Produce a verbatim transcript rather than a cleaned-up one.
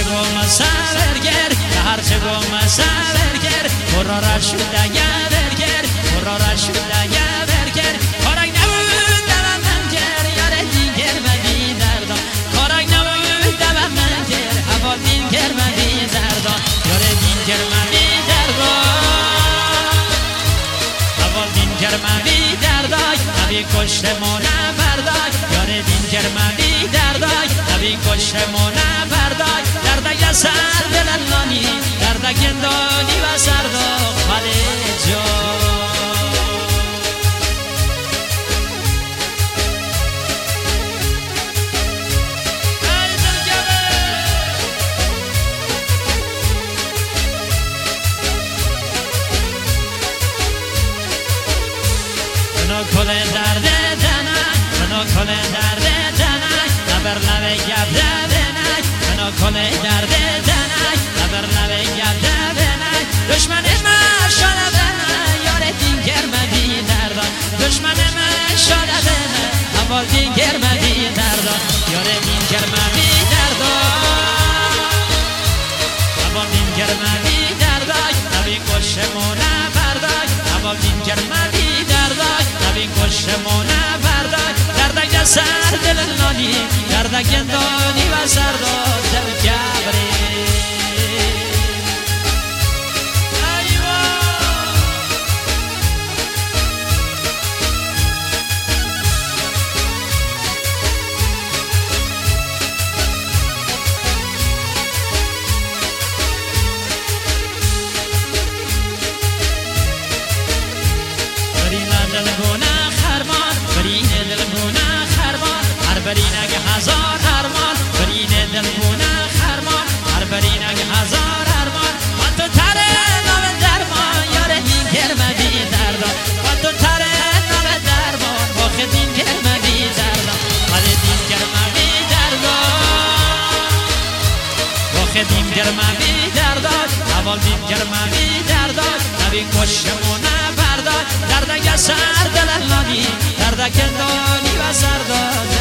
گم سرگر هر چه گم سرگر برا را شده یادگر برا را شده یادگر کارک نبود دوام من گر یار دیگر مدی دردان کارک نبود دوام من گر هوا دیگر مدی دردان یار دیگر مدی دردان هوا دیگر مدی دردان نبی کشت مونه بردان یار دیگر مدی دردان نبی کشت مونه بردان دردک سر دلالانی دردک اندانی و سرداغ خاله منو کل درد دنک منو کل درد دنک نبر لبه گب دنک منو کل درد دنک نبر لبه گب دنک دشمن من شده دنک یار دیگر مدی دردان دشمن من شده دنک اول دیگر مدی دردان یار دیگر مدی دردان اول دیگر مدی دردان نبی کشمونه بردان اول دیگر مدی دردان نبی کشمونه بردان دردک سر دل نانی دردک اندانی و سرداد دل کبری برینگ هزار ارمان برین دلگونه خرمان هر برینگ هزار ارمان و تو تره نام درمان یار دیگر مدی دردان و تو تره نام درمان با خدین گرمدی دردان ولی دیگر مدی دردان با خدین گرمدی دردان اول دیگر مدی دردان نبی کشمونه بردان دردک سر دلالانی دردک اندانی و سردان